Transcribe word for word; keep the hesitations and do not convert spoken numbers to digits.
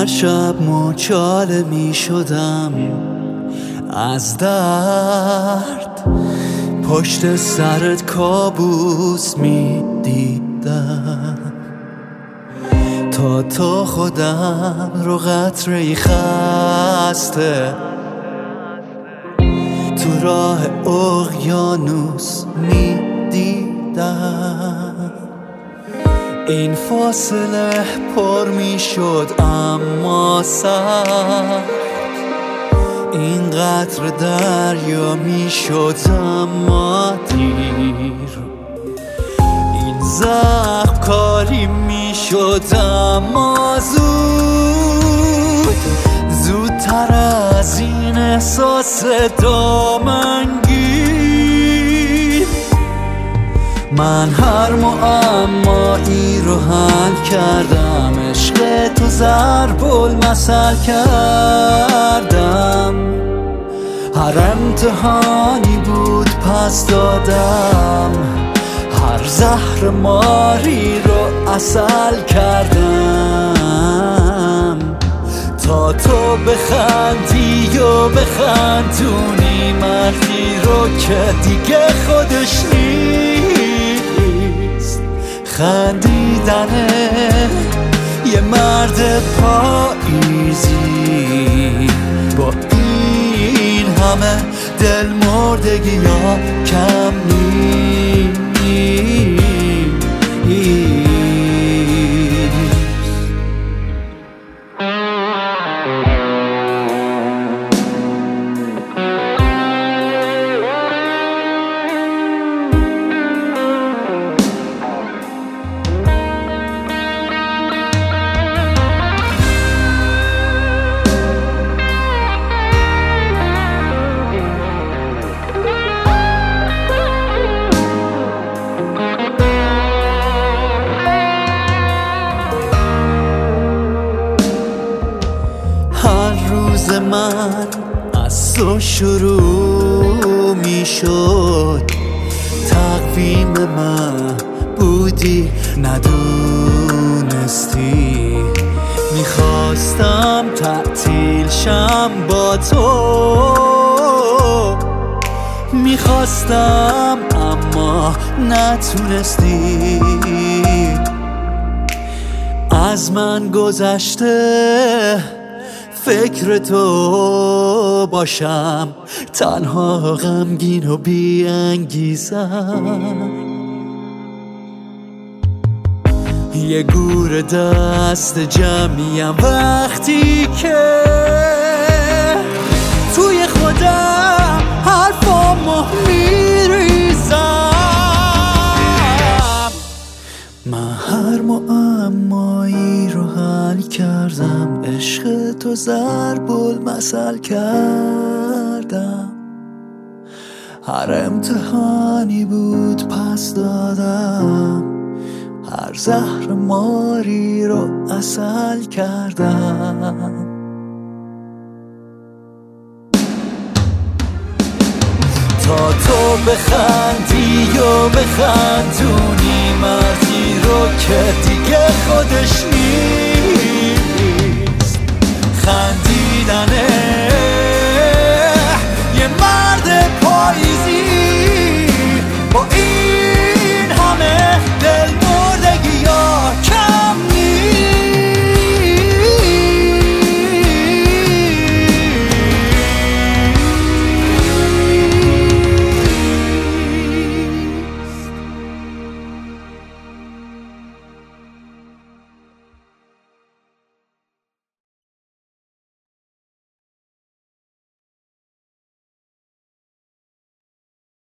هر شب مچاله می شدم از درد، پشت سرت کابوس می دیدم تا تو خودم رو قطره‌ای خسته تو راه اقیانوس می دیدم. این فاصله پر می شد اما سخت، این قطر دریا می شد اما دیر، این زخم کاری می شد اما زود، زودتر از این احساس دامنگیر. من هر معمایی رو حل کردم، عشق تو ضرب المثل کردم، هر امتحانی بود پس دادم، هر زهر ماری رو عسل کردم تا تو بخندی و بخندونی مردی رو که دیگه خودش نیست. خندیدن یه مرد پاییزی با این همه دل مردگی ها کم نیست. روز من از تو شروع می شد، تقویم من بودی ندونستی، میخواستم تعطیل شم با تو، میخواستم اما نتونستی. از من گذشته فکر تو باشم، تنها غمگین و بی انگیزم، یه گور دست جمعیم وقتی که توی خودم حرفامو میریزم. من هر معمایی رو حل کردم، عشق تو ضرب المثل کردم، هر امتحانی بود پس دادم، هر زهر ماری رو عسل کردم تا تو بخندی و بخندونی مردی رو که دیگه خودش نیست.